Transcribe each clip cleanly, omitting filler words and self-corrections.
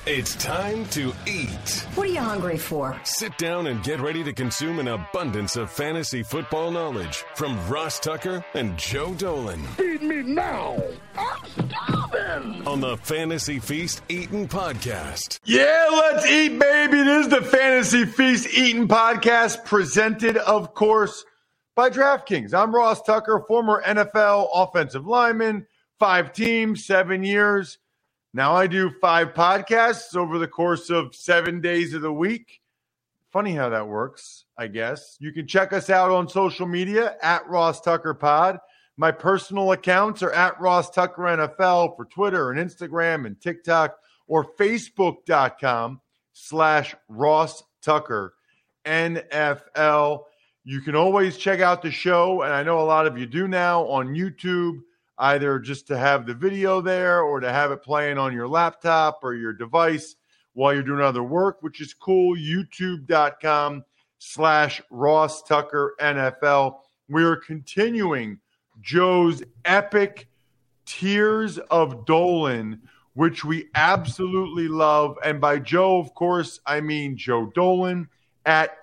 It's time to eat. What are you hungry for? Sit down and get ready to consume an abundance of fantasy football knowledge from Ross Tucker and Joe Dolan. Feed me now. I'm starving. On the Fantasy Feast Eatin' Podcast. Yeah, let's eat, baby. This is the Fantasy Feast Eatin' Podcast, presented, of course, by DraftKings. I'm Ross Tucker, former NFL offensive lineman, 5 teams, 7 years. Now I do 5 podcasts over the course of 7 days of the week. Funny how that works, I guess. You can check us out on social media at Ross Tucker Pod. My personal accounts are at Ross Tucker NFL for Twitter and Instagram and TikTok, or Facebook.com/Ross Tucker NFL. You can always check out the show, and I know a lot of you do now, on YouTube, either just to have the video there or to have it playing on your laptop or your device while you're doing other work, which is cool. YouTube.com/Ross Tucker NFL. We are continuing Joe's epic Tears of Dolan, which we absolutely love. And by Joe, of course, I mean Joe Dolan at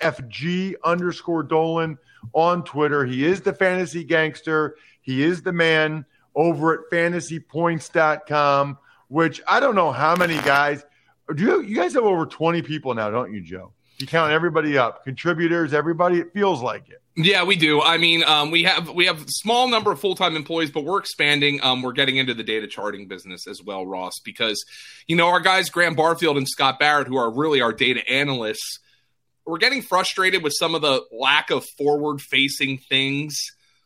FG_Dolan on Twitter. He is the fantasy gangster. He is the man over at fantasypoints.com, which I don't know how many guys. You guys have over 20 people now, don't you, Joe? You count everybody up, contributors, everybody. It feels like it. Yeah, we do. I mean, we have a small number of full-time employees, but we're expanding. We're getting into the data charting business as well, Ross, because, our guys, Graham Barfield and Scott Barrett, who are really our data analysts, we're getting frustrated with some of the lack of forward-facing things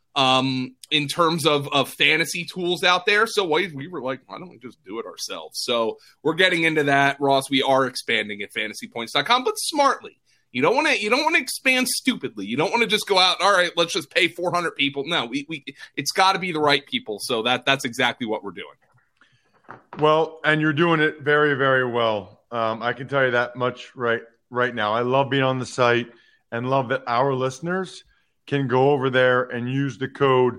in terms of fantasy tools out there. So we were like, why don't we just do it ourselves? So we're getting into that, Ross. We are expanding at fantasypoints.com, but smartly. You don't want to expand stupidly. You don't want to just go out, all right, let's just pay 400 people. No, it's got to be the right people. So that's exactly what we're doing. Well, and you're doing it very, very well. I can tell you that much right now. I love being on the site and love that our listeners can go over there and use the code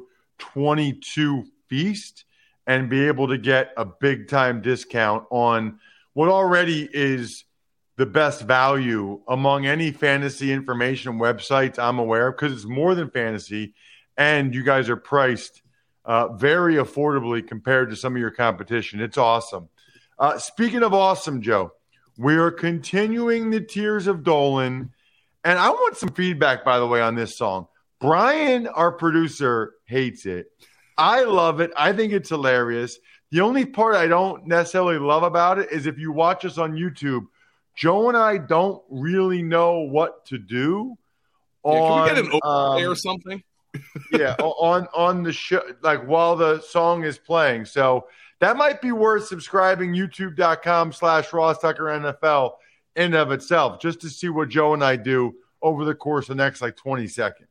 22Feast and be able to get a big time discount on what already is the best value among any fantasy information websites I'm aware of, because it's more than fantasy, and you guys are priced very affordably compared to some of your competition. It's awesome. Speaking of awesome, Joe, we are continuing the Tears of Dolan, and I want some feedback, by the way, on this song. Brian, our producer, hates it. I love it. I think it's hilarious. The only part I don't necessarily love about it is if you watch us on YouTube, Joe and I don't really know what to do. Can we get an overlay or something? Yeah, on the show, like while the song is playing. So that might be worth subscribing, youtube.com/Ross Tucker NFL in and of itself, just to see what Joe and I do over the course of the next 20 seconds.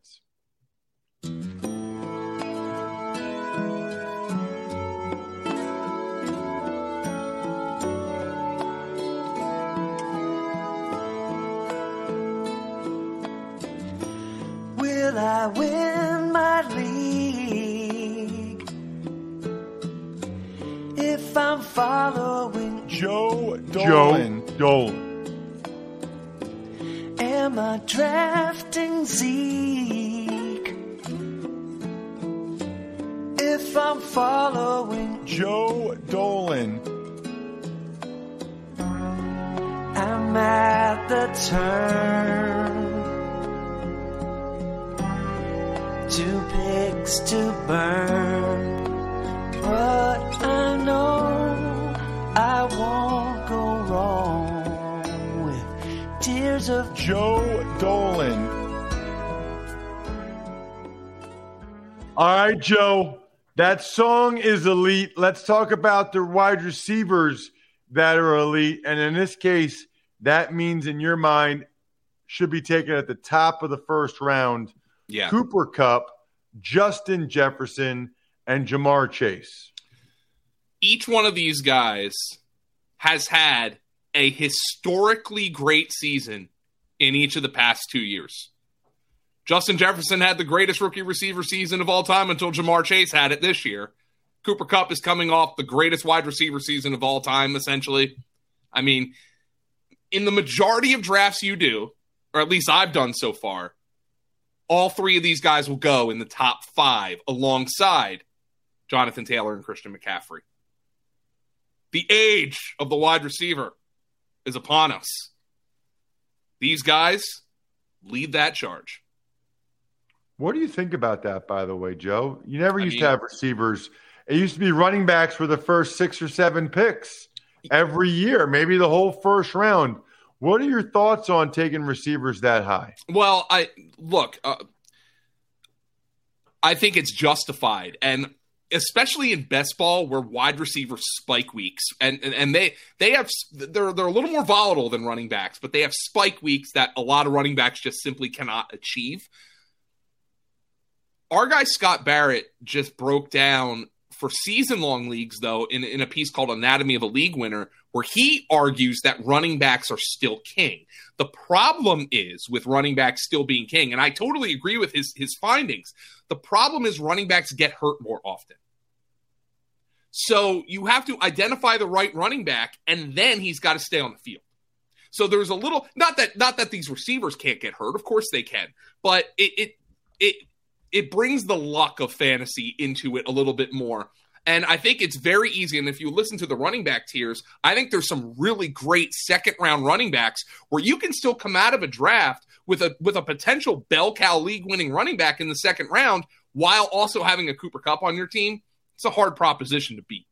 Will I win my league if I'm following Joe Dolan? Am I drafting Zeke if I'm following Joe Dolan? I'm at the turn. 2 pigs to burn, but I know I won't go wrong with Tears of Joe Dolan. All right, Joe, that song is elite. Let's talk about the wide receivers that are elite, and in this case, that means in your mind should be taken at the top of the first round. Yeah. Cooper Kupp, Justin Jefferson, and Jamar Chase. Each one of these guys has had a historically great season in each of the past 2 years. Justin Jefferson had the greatest rookie receiver season of all time until Jamar Chase had it this year. Cooper Kupp is coming off the greatest wide receiver season of all time, essentially. I mean, in the majority of drafts you do, or at least I've done so far, all three of these guys will go in the top 5 alongside Jonathan Taylor and Christian McCaffrey. The age of the wide receiver is upon us. These guys lead that charge. What do you think about that, by the way, Joe? You never used to have receivers. It used to be running backs for the first 6 or 7 picks every year, maybe the whole first round. What are your thoughts on taking receivers that high? Well, I think it's justified, and especially in best ball where wide receiver spike weeks, and they're a little more volatile than running backs, but they have spike weeks that a lot of running backs just simply cannot achieve. Our guy Scott Barrett just broke down for season-long leagues, though, in a piece called Anatomy of a League Winner, where he argues that running backs are still king. The problem is with running backs still being king, and I totally agree with his findings. The problem is running backs get hurt more often. So you have to identify the right running back, and then he's got to stay on the field. So there's a little, not that these receivers can't get hurt, of course they can, but it brings the luck of fantasy into it a little bit more. And I think it's very easy. And if you listen to the running back tiers, I think there's some really great second-round running backs where you can still come out of a draft with a potential bell cow league-winning running back in the second round while also having a Cooper Kupp on your team. It's a hard proposition to beat.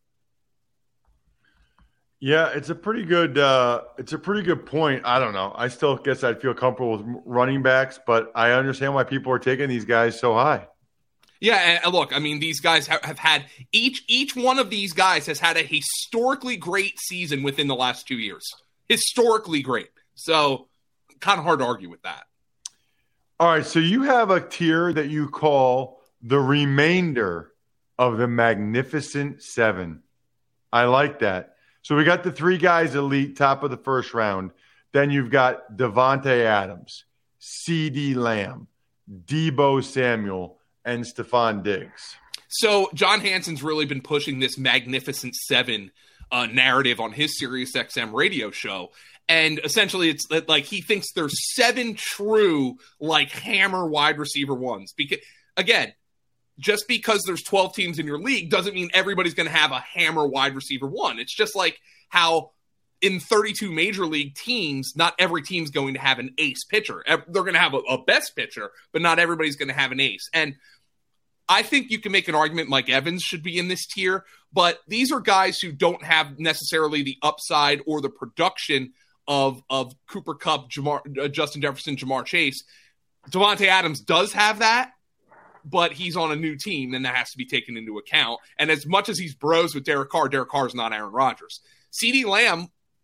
Yeah, it's a pretty good point. I don't know. I still guess I'd feel comfortable with running backs, but I understand why people are taking these guys so high. Yeah, and look, I mean, these guys have had each one of these guys has had a historically great season within the last 2 years. Historically great. So kind of hard to argue with that. All right, so you have a tier that you call the remainder of the Magnificent Seven. I like that. So we got the 3 guys elite, top of the first round. Then you've got Devontae Adams, CeeDee Lamb, Deebo Samuel, and Stephon Diggs. So John Hanson's really been pushing this Magnificent Seven narrative on his SiriusXM radio show. And essentially it's like he thinks there's 7 true like hammer wide receiver ones. Because again, just because there's 12 teams in your league doesn't mean everybody's going to have a hammer wide receiver one. It's just like how in 32 major league teams, not every team's going to have an ace pitcher. They're going to have a best pitcher, but not everybody's going to have an ace. And I think you can make an argument Mike Evans should be in this tier, but these are guys who don't have necessarily the upside or the production of Cooper Kupp, Justin Jefferson, Jamar Chase. Devontae Adams does have that, but he's on a new team, and that has to be taken into account. And as much as he's bros with Derek Carr is not Aaron Rodgers. CeeDee Lamb,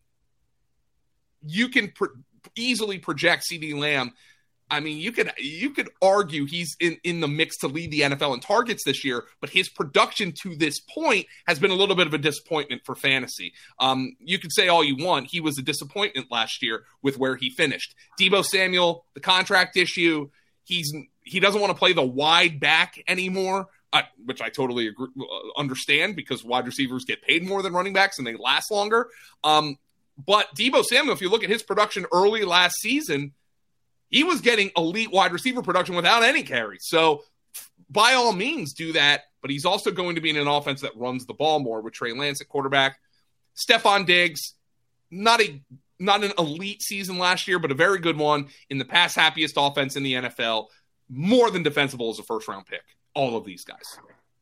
you can easily project CeeDee Lamb. I mean, you could argue he's in the mix to lead the NFL in targets this year, but his production to this point has been a little bit of a disappointment for fantasy. You could say all you want. He was a disappointment last year with where he finished. Deebo Samuel, the contract issue, he doesn't want to play the wide back anymore, which I totally understand because wide receivers get paid more than running backs and they last longer. But Deebo Samuel, if you look at his production early last season, he was getting elite wide receiver production without any carries. So by all means do that, but he's also going to be in an offense that runs the ball more with Trey Lance at quarterback. Stephon Diggs, not an elite season last year, but a very good one in the pass happiest offense in the NFL. More than defensible as a first-round pick. All of these guys.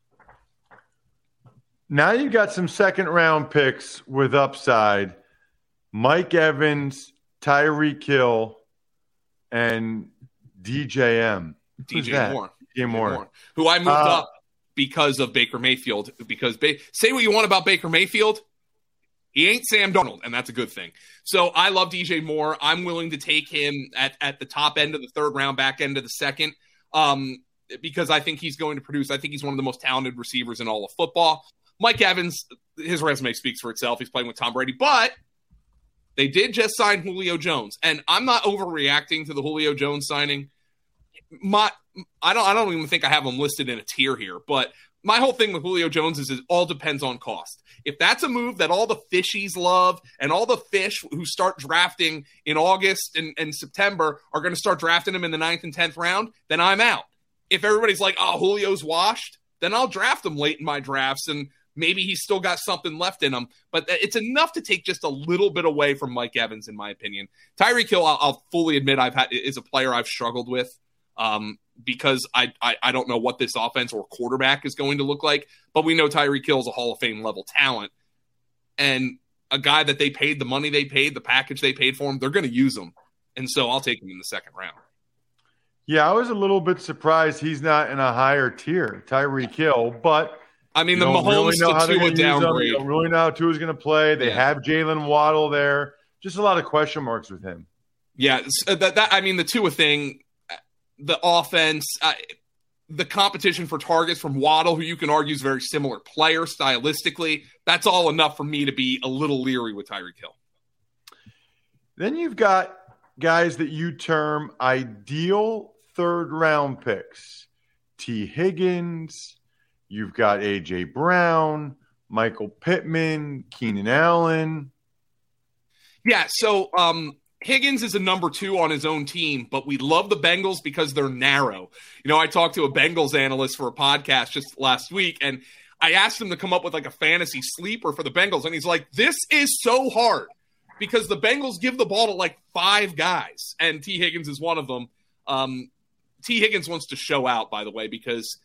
Now you've got some second-round picks with upside. Mike Evans, Tyreek Hill, and DJ Moore. Who I moved up because of Baker Mayfield. Because say what you want about Baker Mayfield, he ain't Sam Darnold, and that's a good thing. So I love DJ Moore. I'm willing to take him at the top end of the third round, back end of the second, because I think he's going to produce. I think he's one of the most talented receivers in all of football. Mike Evans, his resume speaks for itself. He's playing with Tom Brady, but they did just sign Julio Jones, and I'm not overreacting to the Julio Jones signing. I don't even think I have him listed in a tier here, but my whole thing with Julio Jones is it all depends on cost. If that's a move that all the fishies love and all the fish who start drafting in August and September are going to start drafting him in the 9th and 10th round, then I'm out. If everybody's like, oh, Julio's washed, then I'll draft him late in my drafts and maybe he's still got something left in him. But it's enough to take just a little bit away from Mike Evans, in my opinion. Tyreek Hill, I'll fully admit is a player I've struggled with. Because I don't know what this offense or quarterback is going to look like, but we know Tyreek Hill is a Hall of Fame level talent, and a guy that they paid the money they paid, the package they paid for him, they're going to use him, and so I'll take him in the 2nd round. Yeah, I was a little bit surprised he's not in a higher tier, Tyreek Hill, but I mean the Mahomes to Tua downgrade. You don't really know how Tua's going to play. They have Jalen Waddle there, just a lot of question marks with him. Yeah, I mean the Tua thing. The offense, the competition for targets from Waddle, who you can argue is a very similar player stylistically, that's all enough for me to be a little leery with Tyreek Hill. Then you've got guys that you term ideal 3rd-round picks. T. Higgins, you've got A.J. Brown, Michael Pittman, Keenan Allen. Yeah, so Higgins is a number 2 on his own team, but we love the Bengals because they're narrow. You know, I talked to a Bengals analyst for a podcast just last week, and I asked him to come up with like a fantasy sleeper for the Bengals, and he's like, this is so hard because the Bengals give the ball to like 5 guys, and T. Higgins is one of them. T. Higgins wants to show out, by the way, because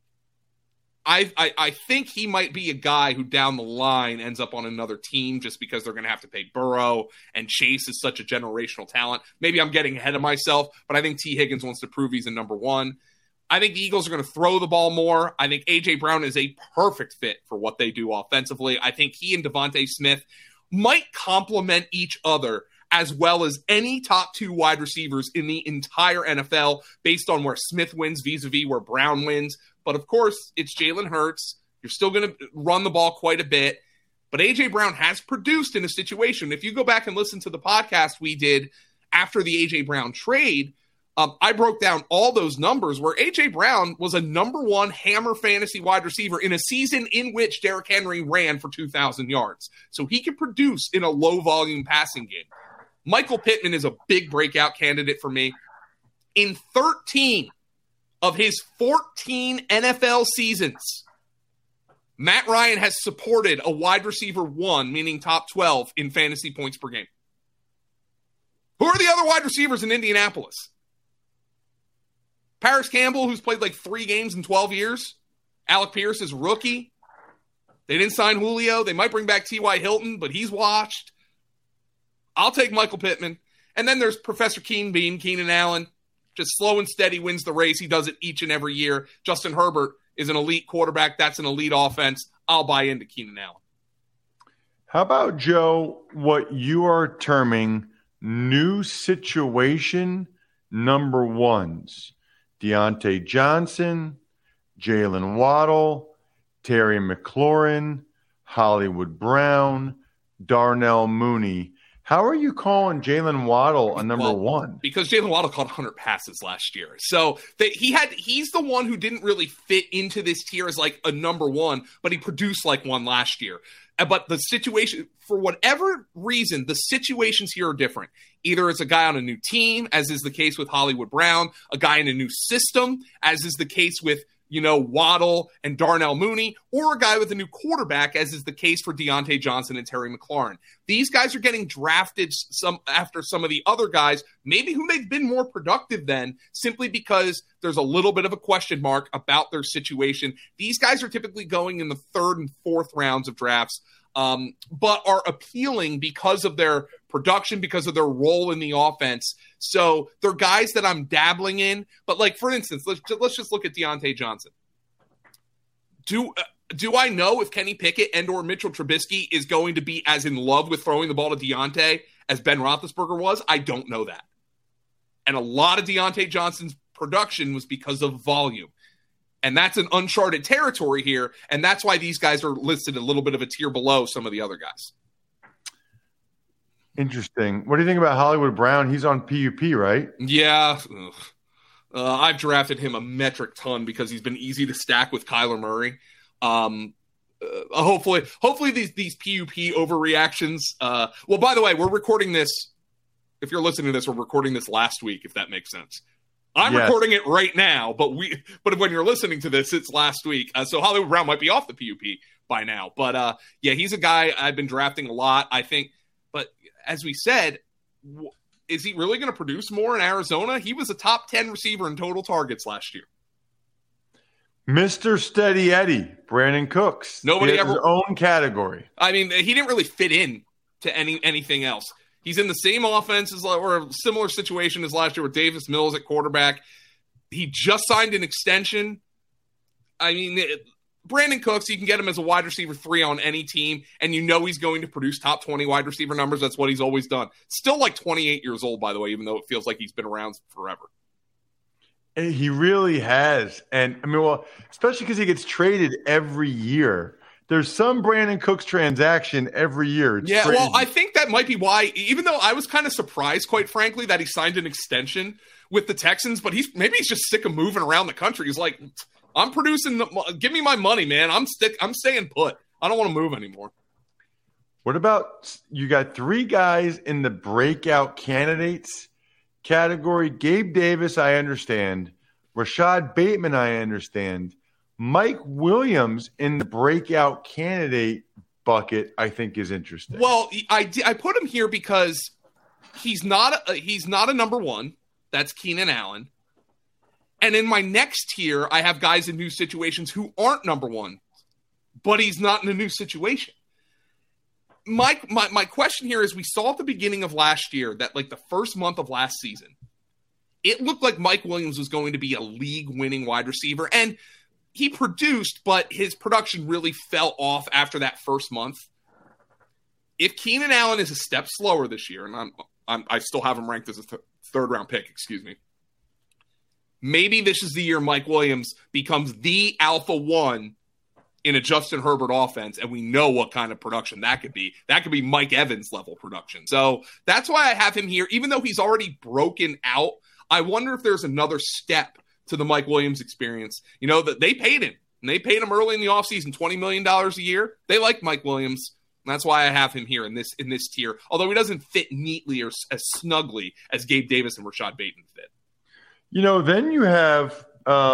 I think he might be a guy who down the line ends up on another team just because they're going to have to pay Burrow, and Chase is such a generational talent. Maybe I'm getting ahead of myself, but I think T. Higgins wants to prove he's a number 1. I think the Eagles are going to throw the ball more. I think A.J. Brown is a perfect fit for what they do offensively. I think he and Devontae Smith might complement each other as well as any top 2 wide receivers in the entire NFL based on where Smith wins vis-a-vis where Brown wins. But, of course, it's Jalen Hurts. You're still going to run the ball quite a bit. But A.J. Brown has produced in a situation. If you go back and listen to the podcast we did after the A.J. Brown trade, I broke down all those numbers where A.J. Brown was a number 1 hammer fantasy wide receiver in a season in which Derrick Henry ran for 2,000 yards. So he can produce in a low-volume passing game. Michael Pittman is a big breakout candidate for me. In 13 of his 14 NFL seasons, Matt Ryan has supported a wide receiver 1, meaning top 12 in fantasy points per game. Who are the other wide receivers in Indianapolis? Paris Campbell, who's played like 3 games in 12 years. Alec Pierce is rookie. They didn't sign Julio. They might bring back T.Y. Hilton, but he's washed. I'll take Michael Pittman. And then there's Professor Keenan Allen. Just slow and steady wins the race. He does it each and every year. Justin Herbert is an elite quarterback. That's an elite offense. I'll buy into Keenan Allen. How about, Joe, what you are terming new situation number 1s? Deontay Johnson, Jalen Waddle, Terry McLaurin, Hollywood Brown, Darnell Mooney. How are you calling Jalen Waddle a number 1? Because Jalen Waddle caught 100 passes last year. So he's the one who didn't really fit into this tier as like a number 1, but he produced like one last year. But the situation, for whatever reason, the situations here are different. Either it's a guy on a new team, as is the case with Hollywood Brown, a guy in a new system, as is the case with, Waddle and Darnell Mooney, or a guy with a new quarterback, as is the case for Deontay Johnson and Terry McLaurin. These guys are getting drafted after some of the other guys, maybe who they've been more productive than, simply because there's a little bit of a question mark about their situation. These guys are typically going in the 3rd and 4th rounds of drafts, but are appealing because of their production, because of their role in the offense. So they're guys that I'm dabbling in. But like, for instance, let's just look at Deontay Johnson. Do I know if Kenny Pickett and or Mitchell Trubisky is going to be as in love with throwing the ball to Deontay as Ben Roethlisberger was? I don't know that. And a lot of Deontay Johnson's production was because of volume. And that's an uncharted territory here. And that's why these guys are listed a little bit of a tier below some of the other guys. Interesting. What do you think about Hollywood Brown? He's on PUP, right? Yeah. I've drafted him a metric ton because he's been easy to stack with Kyler Murray. Hopefully these PUP overreactions. Well, by the way, we're recording this. If you're listening to this, we're recording this last week, if that makes sense. I'm recording it right now, but when you're listening to this, it's last week. So Hollywood Brown might be off the PUP by now. But yeah, he's a guy I've been drafting a lot, I think. But as we said, is he really going to produce more in Arizona? He was a top 10 receiver in total targets last year. Mr. Steady Eddie, Brandon Cooks. Nobody ever his own category. I mean, he didn't really fit in to anything else. He's in the same offense or a similar situation as last year with Davis Mills at quarterback. He just signed an extension. I mean, Brandon Cooks, you can get him as a wide receiver 3 on any team, and you know he's going to produce top 20 wide receiver numbers. That's what he's always done. Still like 28 years old, by the way, even though it feels like he's been around forever. He really has. And I mean, well, especially because he gets traded every year. There's some Brandon Cooks transaction every year. It's crazy. Well, I think that might be why, even though I was kind of surprised, quite frankly, that he signed an extension with the Texans, but maybe he's just sick of moving around the country. He's like, I'm producing, give me my money, man. I'm staying put. I don't want to move anymore. What about, you got 3 guys in the breakout candidates category. Gabe Davis, I understand. Rashad Bateman, I understand. Mike Williams in the breakout candidate bucket, I think, is interesting. Well, I put him here because he's not a number 1. That's Keenan Allen. And in my next tier, I have guys in new situations who aren't number 1, but he's not in a new situation. My question here is, we saw at the beginning of last year that like the first month of last season, it looked like Mike Williams was going to be a league-winning wide receiver, and he produced, but his production really fell off after that first month. If Keenan Allen is a step slower this year, and I still have him ranked as a third-round pick, excuse me, maybe this is the year Mike Williams becomes the alpha 1 in a Justin Herbert offense, and we know what kind of production that could be. That could be Mike Evans level production. So that's why I have him here. Even though he's already broken out, I wonder if there's another step to the Mike Williams experience. You know, that they paid him, and they paid him early in the offseason $20 million a year. They like Mike Williams, and that's why I have him here in this tier, although he doesn't fit neatly or as snugly as Gabe Davis and Rashad Bateman fit. You know, then you have,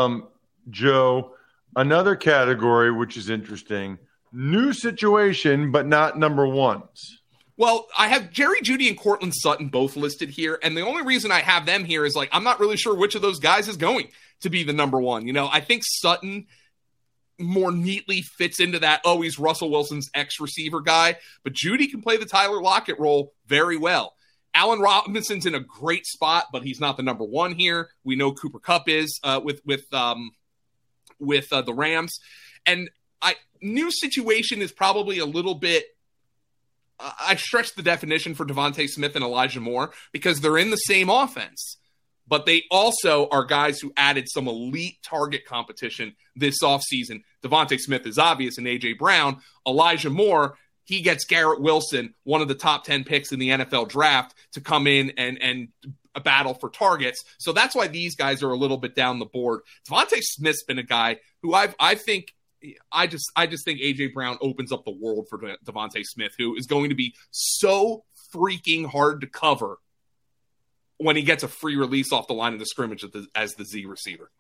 Joe, another category, which is interesting. New situation, but not number 1s. Well, I have Jerry Jeudy and Cortland Sutton both listed here, and the only reason I have them here is like I'm not really sure which of those guys is going to be the number 1. You know, I think Sutton more neatly fits into that, he's Russell Wilson's ex-receiver guy, but Jeudy can play the Tyler Lockett role very well. Allen Robinson's in a great spot, but he's not the number 1 here. We know Cooper Kupp is with the Rams, and new situation is probably a little bit. I stretched the definition for Devontae Smith and Elijah Moore because they're in the same offense, but they also are guys who added some elite target competition this offseason. Devontae Smith is obvious, and A.J. Brown. Elijah Moore, he gets Garrett Wilson, one of the top 10 picks in the NFL draft, to come in and a battle for targets. So that's why these guys are a little bit down the board. Devontae Smith's been a guy who I just think A.J. Brown opens up the world for Devontae Smith, who is going to be so freaking hard to cover when he gets a free release off the line of the scrimmage as the Z receiver.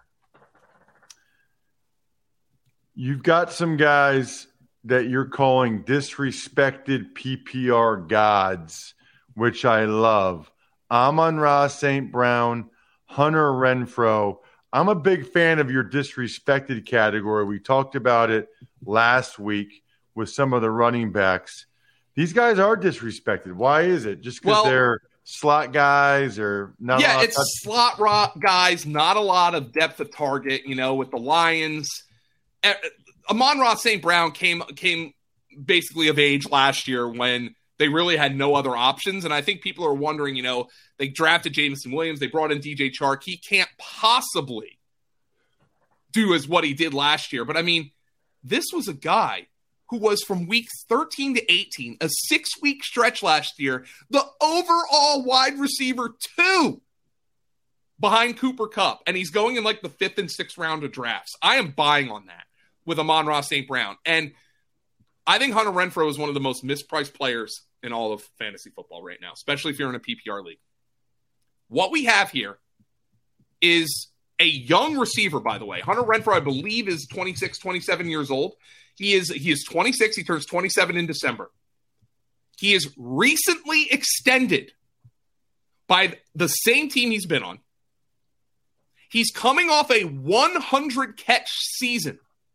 You've got some guys that you're calling disrespected PPR gods, which I love. Amon-Ra St. Brown, Hunter Renfrow. I'm a big fan of your disrespected category. We talked about it last week with some of the running backs. These guys are disrespected. Why is it? Just because they're slot guys or not? Yeah, it's slot guys, not a lot of depth of target, you know, with the Lions. Amon-Ra St. Brown came basically of age last year when they really had no other options. And I think people are wondering, you know, they drafted Jameson Williams. They brought in DJ Chark. He can't possibly do as what he did last year. But, I mean, this was a guy who was from weeks 13 to 18, a 6-week stretch last year, the overall wide receiver 2 behind Cooper Kupp. And he's going in like the 5th and 6th round of drafts. I am buying on that. with Amon-Ra St. Brown. And I think Hunter Renfrow is one of the most mispriced players in all of fantasy football right now, especially if you're in a PPR league. What we have here is a young receiver, by the way. Hunter Renfrow, I believe, is 26, 27 years old. He is 26. He turns 27 in December. He is recently extended by the same team he's been on. He's coming off a 100-catch season.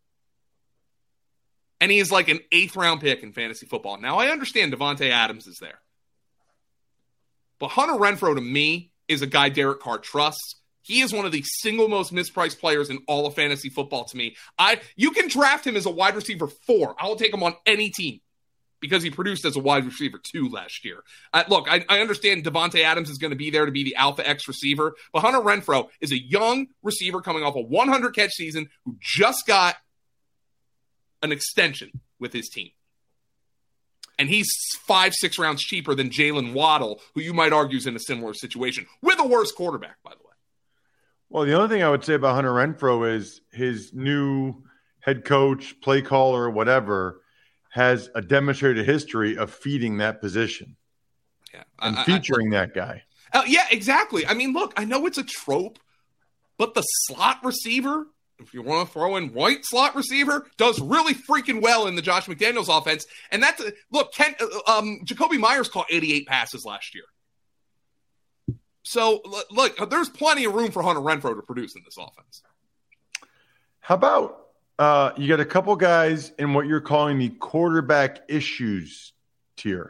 And he is like an 8th-round pick in fantasy football. Now, I understand Devontae Adams is there. But Hunter Renfrow, to me, is a guy Derek Carr trusts. He is one of the single most mispriced players in all of fantasy football to me. You can draft him as a wide receiver 4. I will take him on any team because he produced as a wide receiver 2 last year. Look, I understand Devontae Adams is going to be there to be the alpha X receiver, but Hunter Renfrow is a young receiver coming off a 100-catch season who just got an extension with his team. And he's 5-6 rounds cheaper than Jalen Waddle, who you might argue is in a similar situation, with a worse quarterback, by the way. Well, the only thing I would say about Hunter Renfrow is his new head coach, play caller, whatever, has a demonstrated history of feeding that position and featuring that guy. Yeah, exactly. I mean, look, I know it's a trope, but the slot receiver, if you want to throw in white slot receiver, does really freaking well in the Josh McDaniels offense. And that's look, Jacoby Myers caught 88 passes last year. So look, there's plenty of room for Hunter Renfrow to produce in this offense. How about you got a couple guys in what you're calling the quarterback issues tier?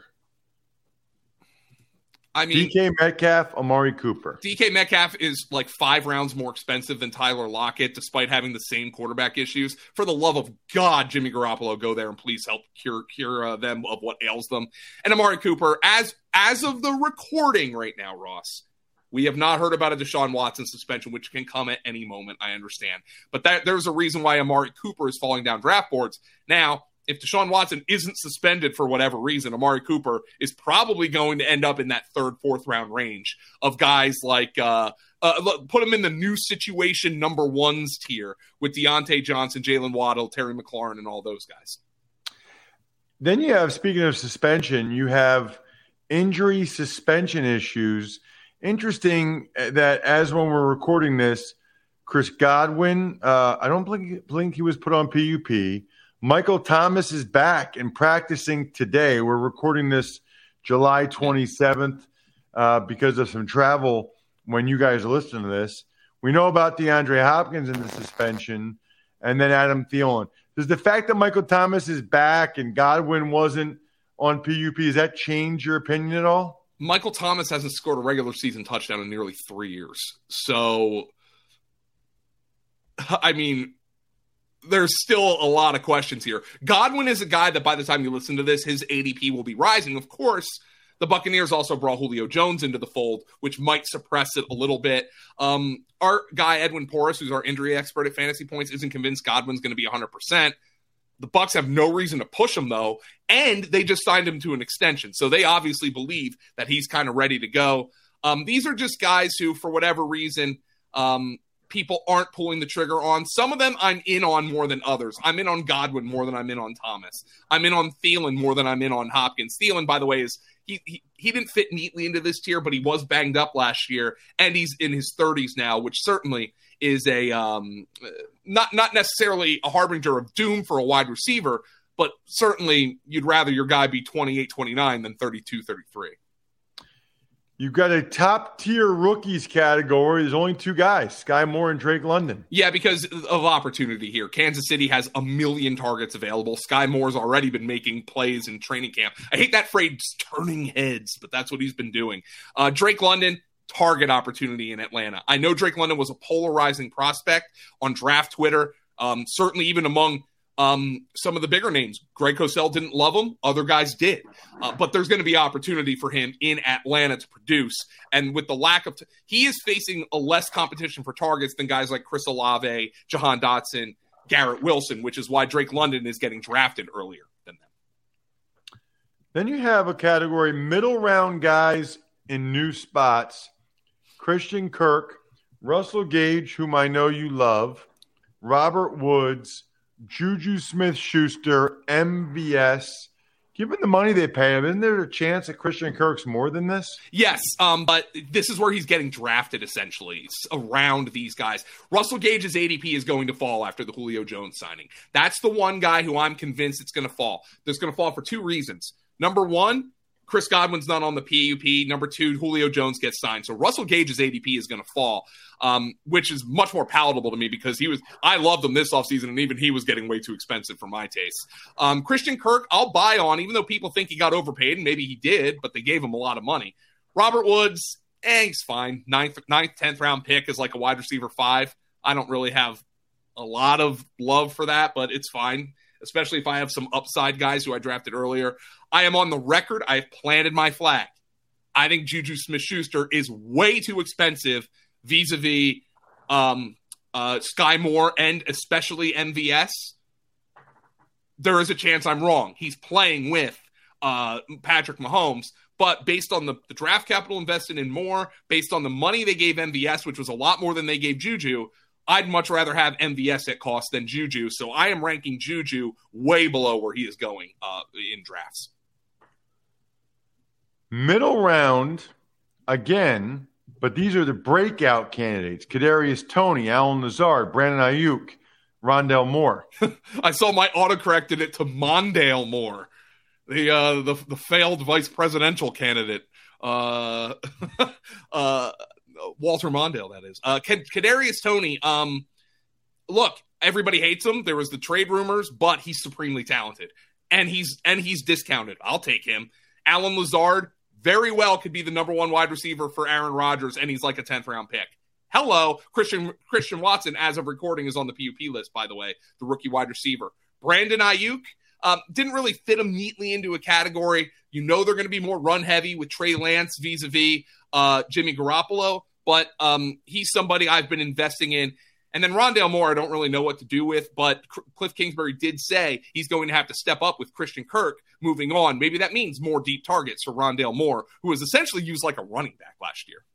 I mean, DK Metcalf, Amari Cooper. DK Metcalf is like 5 rounds more expensive than Tyler Lockett, despite having the same quarterback issues. For the love of God, Jimmy Garoppolo, go there and please help cure them of what ails them. And Amari Cooper, as of the recording right now, Ross, we have not heard about a Deshaun Watson suspension, which can come at any moment, I understand. But there's a reason why Amari Cooper is falling down draft boards. Now, if Deshaun Watson isn't suspended for whatever reason, Amari Cooper is probably going to end up in that 3rd, 4th round range of guys like put him in the new situation number 1s tier with Deontay Johnson, Jalen Waddle, Terry McLaurin, and all those guys. Then you have, speaking of suspension, you have injury suspension issues. Interesting that as when we're recording this, Chris Godwin, I don't think he was put on PUP. Michael Thomas is back and practicing today. We're recording this July 27th because of some travel when you guys are listening to this. We know about DeAndre Hopkins in the suspension and then Adam Thielen. Does the fact that Michael Thomas is back and Godwin wasn't on PUP, does that change your opinion at all? Michael Thomas hasn't scored a regular season touchdown in nearly 3 years. So, I mean, there's still a lot of questions here. Godwin is a guy that by the time you listen to this, his ADP will be rising. Of course, the Buccaneers also brought Julio Jones into the fold, which might suppress it a little bit. Our guy, Edwin Porras, who's our injury expert at Fantasy Points, isn't convinced Godwin's going to be 100%. The Bucs have no reason to push him, though, and they just signed him to an extension. So they obviously believe that he's kind of ready to go. These are just guys who, for whatever reason, people aren't pulling the trigger on. Some of them I'm in on more than others. I'm in on Godwin more than I'm in on Thomas. I'm in on Thielen more than I'm in on Hopkins. Thielen, by the way, is he didn't fit neatly into this tier, but he was banged up last year, and he's in his 30s now, which certainly is a not necessarily a harbinger of doom for a wide receiver, but certainly you'd rather your guy be 28, 29 than 32, 33. You've got a top-tier rookies category. There's only 2 guys, Sky Moore and Drake London. Yeah, because of opportunity here. Kansas City has 1 million targets available. Sky Moore's already been making plays in training camp. I hate that phrase, turning heads, but that's what he's been doing. Drake London, target opportunity in Atlanta. I know Drake London was a polarizing prospect on draft Twitter, certainly even among some of the bigger names. Greg Cosell didn't love him. Other guys did. But there's going to be opportunity for him in Atlanta to produce. And with the lack of he is facing a less competition for targets than guys like Chris Olave, Jahan Dotson, Garrett Wilson, which is why Drake London is getting drafted earlier than them. Then you have a category, middle round guys in new spots. Christian Kirk, Russell Gage, whom I know you love, Robert Woods, Juju Smith-Schuster, MVS. Given the money they pay him, isn't there a chance that Christian Kirk's more than this? Yes, but this is where he's getting drafted, essentially, it's around these guys. Russell Gage's ADP is going to fall after the Julio Jones signing. That's the one guy who I'm convinced it's going to fall. It's going to fall for two reasons. Number one, Chris Godwin's not on the PUP. Number two, Julio Jones gets signed. So Russell Gage's ADP is going to fall, which is much more palatable to me because I loved him this offseason, and even he was getting way too expensive for my taste. Christian Kirk, I'll buy on, even though people think he got overpaid, and maybe he did, but they gave him a lot of money. Robert Woods, he's fine. 9th, 10th round pick is like a wide receiver 5. I don't really have a lot of love for that, but it's fine, especially if I have some upside guys who I drafted earlier. I am on the record. I've planted my flag. I think Juju Smith-Schuster is way too expensive vis-a-vis Sky Moore and especially MVS. There is a chance I'm wrong. He's playing with Patrick Mahomes, but based on the draft capital invested in Moore, based on the money they gave MVS, which was a lot more than they gave Juju, I'd much rather have MVS at cost than Juju. So I am ranking Juju way below where he is going in drafts. Middle round, again, but these are the breakout candidates. Kadarius Toney, Allen Lazard, Brandon Ayuk, Rondale Moore. I saw my autocorrected it to Mondale Moore, the failed vice presidential candidate. Walter Mondale, that is. Kadarius Toney, look, everybody hates him. There was the trade rumors, but he's supremely talented. And he's discounted. I'll take him. Allen Lazard very well could be the number one wide receiver for Aaron Rodgers, and he's like a 10th round pick. Hello, Christian Watson, as of recording, is on the PUP list, by the way, the rookie wide receiver. Brandon Ayuk didn't really fit him neatly into a category. You know they're going to be more run heavy with Trey Lance vis-a-vis Jimmy Garoppolo, but he's somebody I've been investing in. And then Rondale Moore, I don't really know what to do with, but Cliff Kingsbury did say he's going to have to step up with Christian Kirk moving on. Maybe that means more deep targets for Rondale Moore, who was essentially used like a running back last year.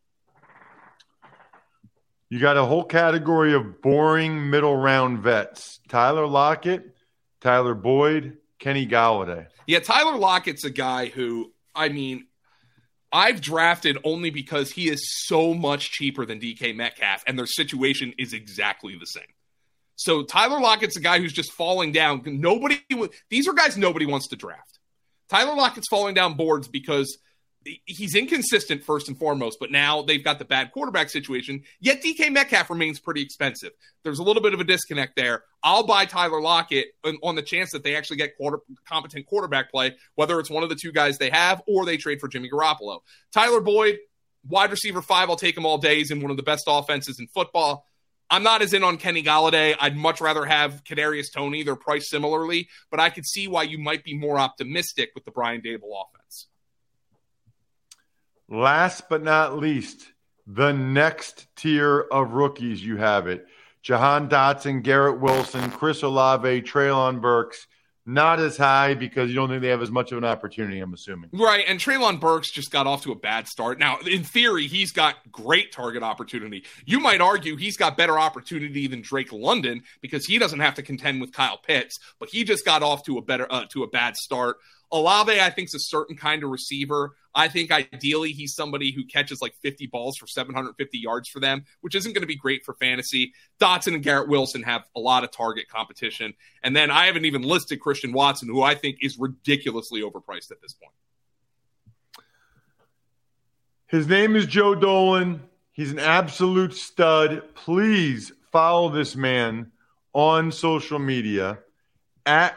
You got a whole category of boring middle round vets. Tyler Lockett, Tyler Boyd, Kenny Golladay. Yeah, Tyler Lockett's a guy who, I've drafted only because he is so much cheaper than DK Metcalf, and their situation is exactly the same. So Tyler Lockett's a guy who's just falling down. These are guys nobody wants to draft. Tyler Lockett's falling down boards because he's inconsistent first and foremost, but now they've got the bad quarterback situation, yet DK Metcalf remains pretty expensive. There's a little bit of a disconnect there. I'll buy Tyler Lockett on the chance that they actually get competent quarterback play, whether it's one of the two guys they have or they trade for Jimmy Garoppolo. Tyler Boyd, wide receiver 5, I'll take him all day. He's in one of the best offenses in football. I'm not as in on Kenny Golladay. I'd much rather have Kadarius Toney. They're priced similarly, but I could see why you might be more optimistic with the Brian Daboll offense. Last but not least, the next tier of rookies, you have it. Jahan Dotson, Garrett Wilson, Chris Olave, Treylon Burks. Not as high because you don't think they have as much of an opportunity, I'm assuming. Right, and Treylon Burks just got off to a bad start. Now, in theory, he's got great target opportunity. You might argue he's got better opportunity than Drake London because he doesn't have to contend with Kyle Pitts, but he just got off to a bad start. Olave, I think, is a certain kind of receiver. I think ideally he's somebody who catches like 50 balls for 750 yards for them, which isn't going to be great for fantasy. Dotson and Garrett Wilson have a lot of target competition. And then I haven't even listed Christian Watson, who I think is ridiculously overpriced at this point. His name is Joe Dolan. He's an absolute stud. Please follow this man on social media at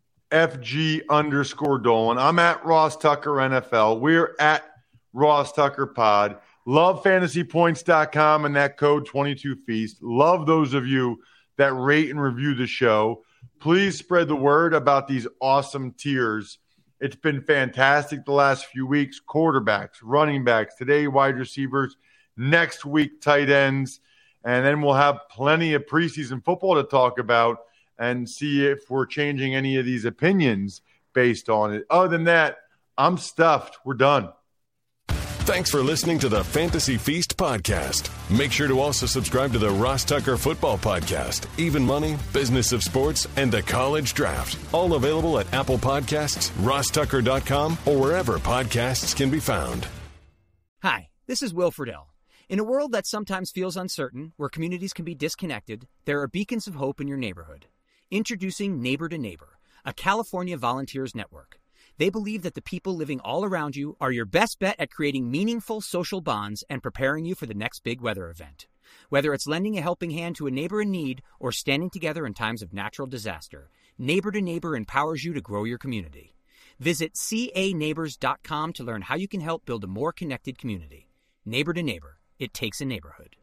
FG_Dolan. I'm at Ross Tucker NFL. We're at Ross Tucker Pod. Love fantasypoints.com and that code 22Feast. Love those of you that rate and review the show. Please spread the word about these awesome tiers. It's been fantastic the last few weeks. Quarterbacks, running backs, today wide receivers, next week tight ends, and then we'll have plenty of preseason football to talk about and see if we're changing any of these opinions based on it. Other than that, I'm stuffed. We're done. Thanks for listening to the Fantasy Feast podcast. Make sure to also subscribe to the Ross Tucker Football Podcast, Even Money, Business of Sports, and the College Draft. All available at Apple Podcasts, rosstucker.com, or wherever podcasts can be found. Hi, this is Will Friedle. In a world that sometimes feels uncertain, where communities can be disconnected, there are beacons of hope in your neighborhood. Introducing Neighbor to Neighbor, a California volunteers network. They believe that the people living all around you are your best bet at creating meaningful social bonds and preparing you for the next big weather event. Whether it's lending a helping hand to a neighbor in need or standing together in times of natural disaster, Neighbor to Neighbor empowers you to grow your community. Visit caneighbors.com to learn how you can help build a more connected community. Neighbor to Neighbor. It takes a neighborhood.